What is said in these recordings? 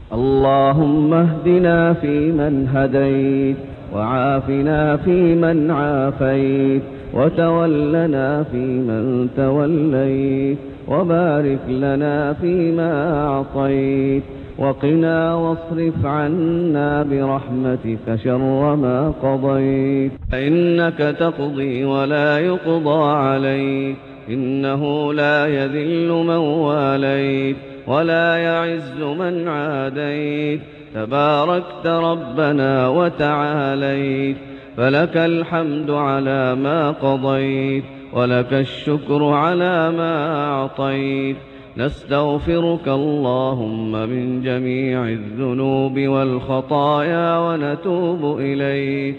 اللهم اهدنا فيمن هديت، وعافنا فيمن عافيت، وتولنا فيمن توليت، وبارك لنا فيما أعطيت، وقنا واصرف عنا برحمتك شر ما قضيت، فإنك تقضي ولا يقضى عليك، إنه لا يذل من واليت ولا يعز من عاديت، تباركت ربنا وتعاليت، فلك الحمد على ما قضيت، ولك الشكر على ما أعطيت. نستغفرك اللهم من جميع الذنوب والخطايا ونتوب إليك.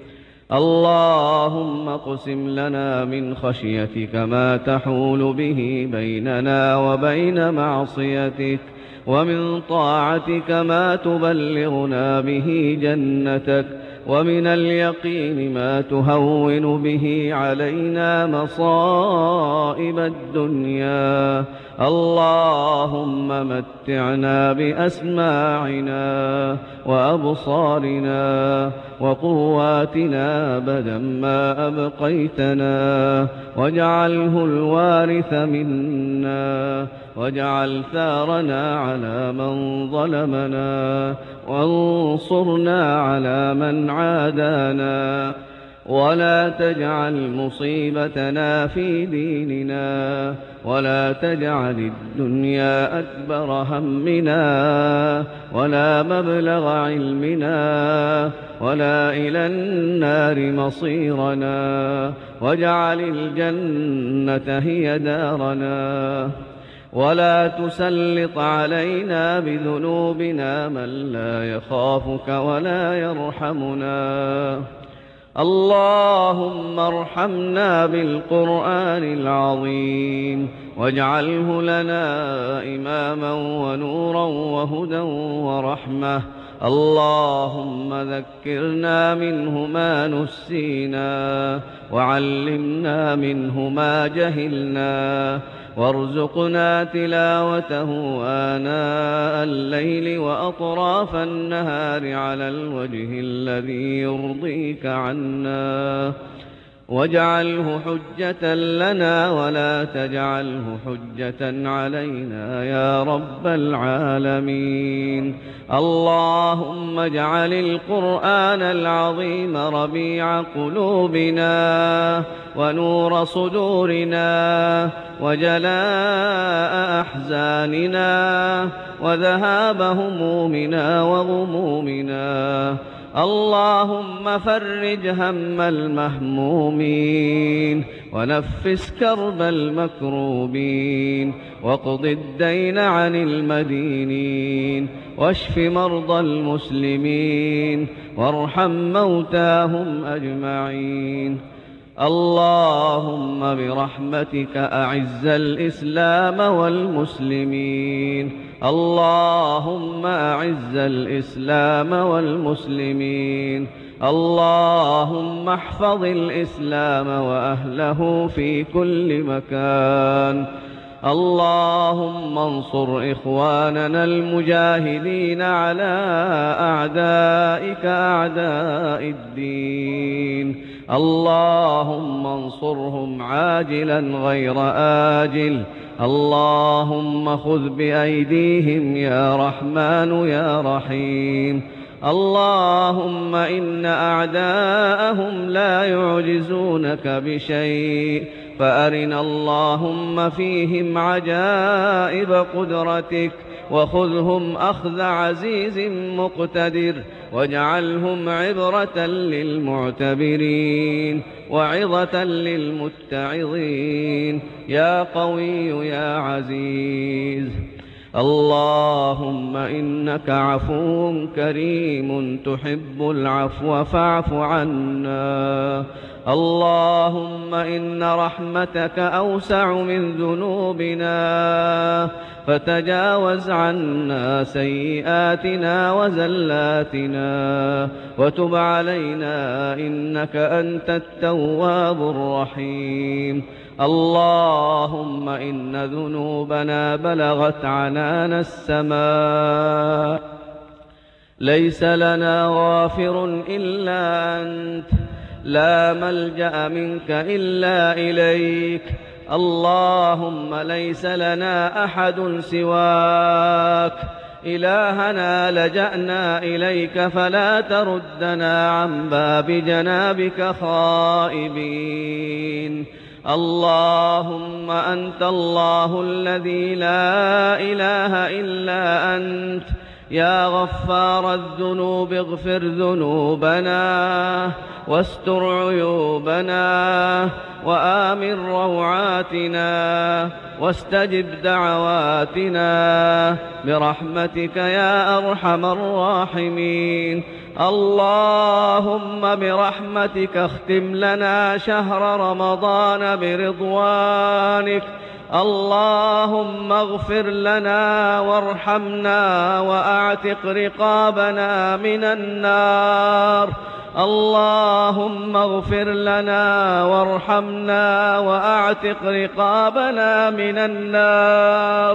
اللهم اقسم لنا من خشيتك ما تحول به بيننا وبين معصيتك، ومن طاعتك ما تبلغنا به جنتك، ومن اليقين ما تهون به علينا مصائب الدنيا. اللهم متعنا بأسماعنا وأبصارنا وقواتنا أبدا ما أبقيتنا، واجعله الوارث منا، واجعل ثارنا على من ظلمنا، وانصرنا على من عادانا، ولا تجعل مصيبتنا في ديننا، ولا تجعل الدنيا أكبر همنا، ولا مبلغ علمنا، ولا إلى النار مصيرنا، واجعل الجنة هي دارنا، ولا تسلط علينا بذنوبنا من لا يخافك ولا يرحمنا. اللهم ارحمنا بالقرآن العظيم، واجعله لنا إماما ونورا وهدى ورحمة. اللهم ذكرنا منه ما نسينا، وعلمنا منه ما جهلنا، وارزقنا تلاوته آناء الليل وأطراف النهار على الوجه الذي يرضيك عنا، واجعله حجة لنا ولا تجعله حجة علينا يا رب العالمين. اللهم اجعل القرآن العظيم ربيع قلوبنا، ونور صدورنا، وجلاء أحزاننا، وذهاب همومنا وغمومنا. اللهم فرج هم المهمومين، ونفس كرب المكروبين، واقض الدين عن المدينين، واشف مرضى المسلمين، وارحم موتاهم أجمعين. اللهم برحمتك أعز الإسلام والمسلمين. اللهم أعز الإسلام والمسلمين. اللهم احفظ الإسلام وأهله في كل مكان. اللهم انصر إخواننا المجاهدين على أعدائك أعداء الدين. اللهم انصرهم عاجلا غير آجل. اللهم خذ بأيديهم يا رحمن يا رحيم. اللهم إن أعداءهم لا يعجزونك بشيء، فأرنا اللهم فيهم عجائب قدرتك، وخذهم أخذ عزيز مقتدر، واجعلهم عبرة للمعتبرين وعظة للمتعظين يا قوي يا عزيز. اللهم إنك عفو كريم تحب العفو فاعف عنا. اللهم إن رحمتك أوسع من ذنوبنا، فتجاوز عنا سيئاتنا وزلاتنا، وتب علينا إنك أنت التواب الرحيم. اللهم إن ذنوبنا بلغت عنان السماء، ليس لنا غافر إلا أنت، لا ملجأ منك إلا إليك. اللهم ليس لنا أحد سواك، إلهنا لجأنا إليك فلا تردنا عن باب جنابك خائبين. اللهم أنت الله الذي لا إله إلا أنت، يا غفار الذنوب اغفر ذنوبنا واستر عيوبنا وآمن روعاتنا واستجب دعواتنا برحمتك يا أرحم الراحمين. اللهم برحمتك اختم لنا شهر رمضان برضوانك. اللهم اغفر لنا وارحمنا وأعتق رقابنا من النار. اللهم اغفر لنا وارحمنا وأعتق رقابنا من النار.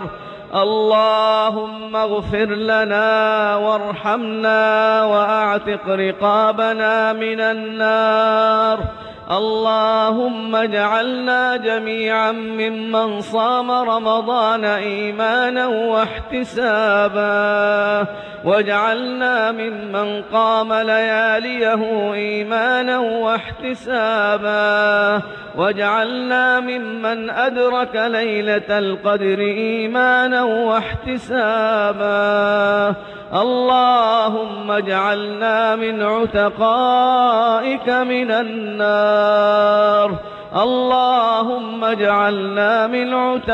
اللهم اغفر لنا وارحمنا وأعتق رقابنا من النار. اللهم اجعلنا جميعا ممن صام رمضان إيمانا واحتسابا، واجعلنا ممن قام لياليه إيمانا واحتسابا، واجعلنا ممن أدرك ليلة القدر إيمانا واحتسابا. اللهم اجعلنا من عتقائك من النار. اللهم اجعلنا من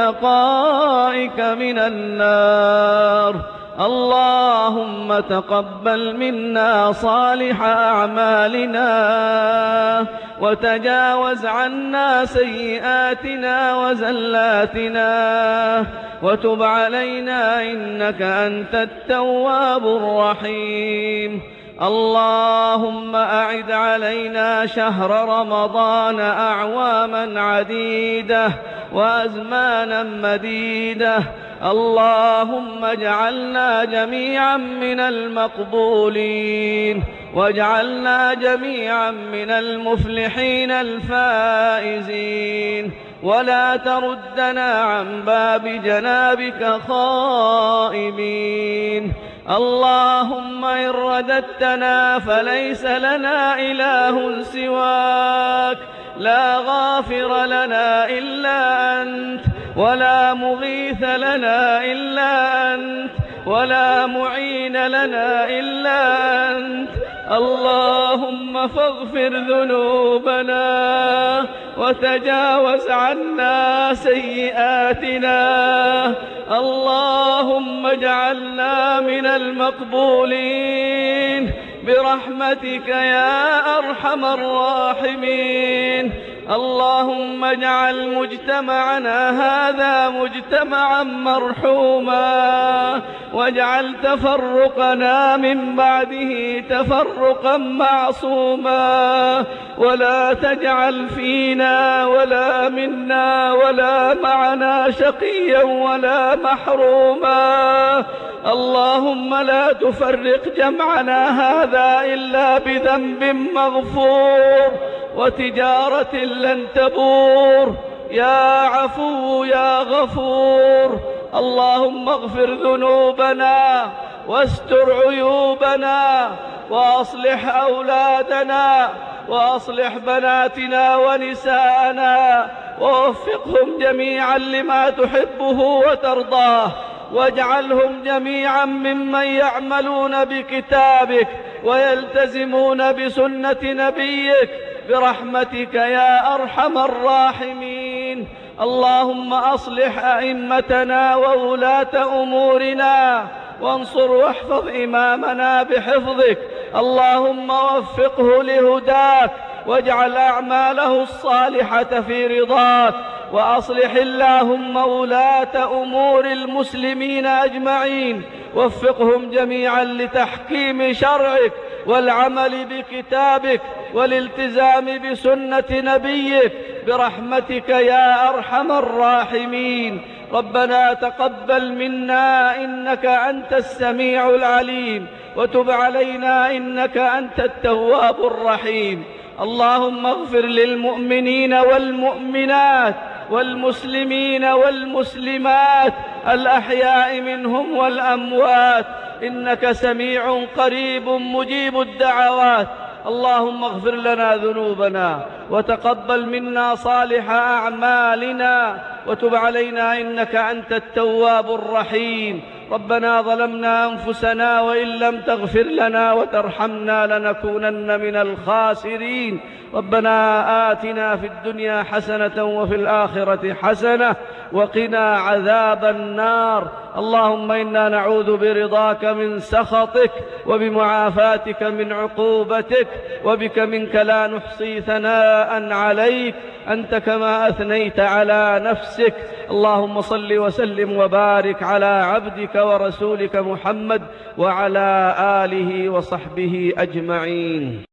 عتقائك من النار. اللهم تقبل منا صالح أعمالنا وتجاوز عنا سيئاتنا وزلاتنا وتب علينا إنك أنت التواب الرحيم. اللهم أعد علينا شهر رمضان أعواما عديدة وأزمانا مديدة. اللهم اجعلنا جميعا من المقبولين، واجعلنا جميعا من المفلحين الفائزين، ولا تردنا عن باب جنابك خائبين. اللهم إن رددتنا فليس لنا إله سواك، لا غافر لنا إلا أنت، ولا مغيث لنا إلا أنت، ولا معين لنا إلا أنت. اللهم فاغفر ذنوبنا وتجاوز عنا سيئاتنا. اللهم اجعلنا من المقبولين برحمتك يا أرحم الراحمين. اللهم اجعل مجتمعنا هذا مجتمعا مرحوما، واجعل تفرقنا من بعده تفرقا معصوما، ولا تجعل فينا ولا منا ولا معنا شقيا ولا محروما. اللهم لا تفرق جمعنا هذا إلا بذنب مغفور وتجارة لن تبور. يا عفو يا غفور، اللهم اغفر ذنوبنا واستر عيوبنا وأصلح أولادنا وأصلح بناتنا ونساءنا ووفقهم جميعا لما تحبه وترضاه، واجعلهم جميعا ممن يعملون بكتابك ويلتزمون بسنة نبيك برحمتك يا أرحم الراحمين. اللهم أصلح أئمتنا وولاة أمورنا، وانصر واحفظ إمامنا بحفظك. اللهم وفقه لهداك، واجعل أعماله الصالحة في رضاك، وأصلح اللهم ولاة أمور المسلمين أجمعين، وفقهم جميعا لتحكيم شرعك والعمل بكتابك والالتزام بسنة نبيك برحمتك يا أرحم الراحمين. ربنا تقبل منا إنك أنت السميع العليم، وتب علينا إنك أنت التواب الرحيم. اللهم اغفر للمؤمنين والمؤمنات والمسلمين والمسلمات الأحياء منهم والأموات، إنك سميع قريب مجيب الدعوات. اللهم اغفر لنا ذنوبنا وتقبل منا صالح أعمالنا، وتب علينا إنك أنت التواب الرحيم. ربنا ظلمنا أنفسنا وإن لم تغفر لنا وترحمنا لنكونن من الخاسرين. ربنا آتنا في الدنيا حسنة وفي الآخرة حسنة وقنا عذاب النار. اللهم إنا نعوذ برضاك من سخطك وبمعافاتك من عقوبتك، وبك منك لا نحصي ثناء عليك أنت كما أثنيت على نفسك. اللهم صل وسلم وبارك على عبدك ورسولك محمد وعلى آله وصحبه أجمعين.